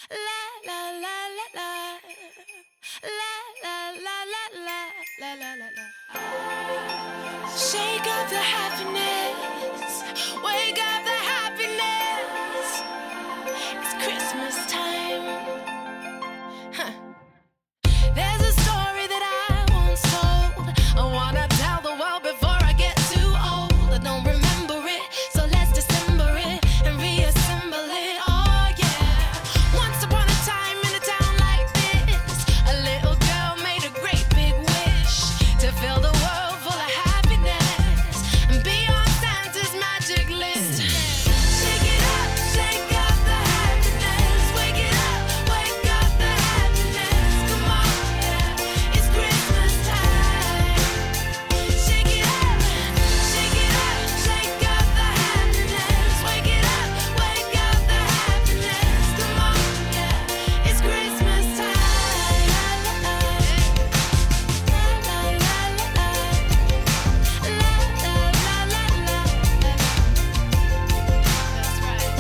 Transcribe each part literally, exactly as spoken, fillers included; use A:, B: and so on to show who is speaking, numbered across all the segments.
A: La la la la la. La la la la la. La la la la. Shake up the happiness. Wake up the happiness. It's Christmas time. Huh. There's a story that I once told. I wanna tell the world before I get too old. I don't remember it, so let's dissemble it and reassemble it. Oh yeah. Once upon a time in a town like this, a little girl made a great big wish to fill the world full of happiness and be on Santa's magic list. Shake it up, shake up the happiness. Wake it up, wake up the happiness. Come on, yeah, it's Christmas time. Shake it up, shake it up, shake up the happiness. Wake it up, wake up the happiness. Come on, yeah, it's Christmas time. La la la la la la la la. That's right.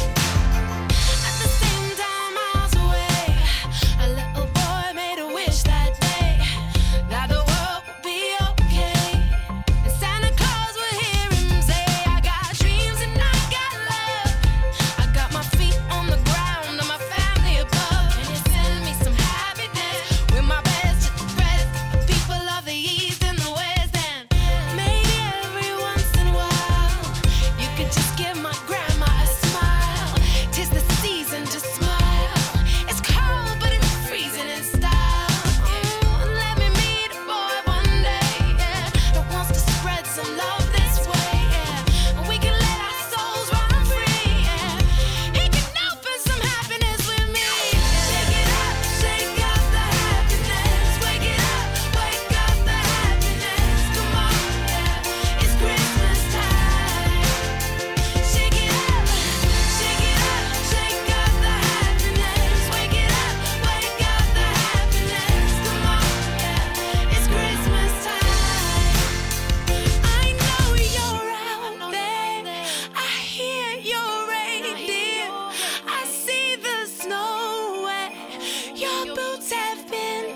A: At the same time, miles away, a little boy made a wish that day that the world would be okay, and Santa Claus would hear him say, I got dreams and I got love. I got my feet on the ground and my family above. Can you send me some happiness with my best to spread it for the people of the East and the West? And maybe every once in a while you could just give my grandma a smile. 'Tis the season to smile. It's cold, but it's freezing in style. Mm, let me meet a boy one day, yeah, that wants to spread some love this way, yeah. And we can let our souls run free, yeah. He can open some happiness with me. Shake it up, shake up the happiness. Wake it up, wake up the happiness. Come on, yeah, it's Christmas time. Shake it up, shake it up, shake up the happiness. Wake it up, wake up the happiness. Come on, yeah, it's Christmas time. I know you're out there. I hear your reindeer. I see the snow where your boots have been.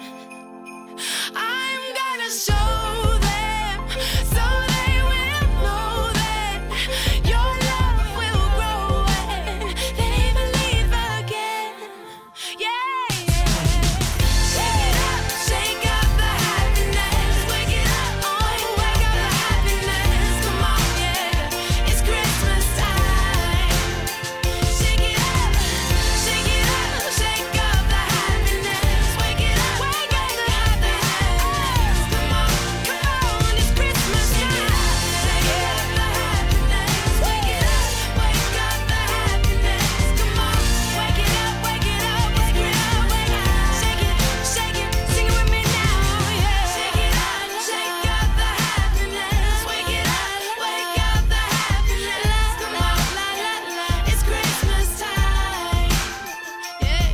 A: I'm gonna show them so they will know that your love will grow and they believe again. Yeah, yeah. Shake it up, shake up the happiness. Wake it up, oh, wake up the happiness. Come on, yeah, it's Christmas time. Shake it up, shake it up, shake up the happiness. Wake it up, wake up the happiness. Come on, come on, it's Christmas time. Shake it up the happiness. Wake it up, wake up the happiness. Come on, wake it up, wake it up, wake it up, wake it up. Shake it, shake it, sing it with me now, yeah. Shake it up, shake up the happiness. Wake it up, wake up the happiness. Come on, la la la, it's Christmas time. Yeah.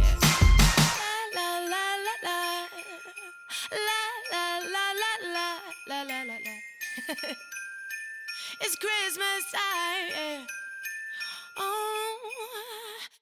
A: La la la la la la la la la la la la la. It's Christmas time. Yeah. Oh.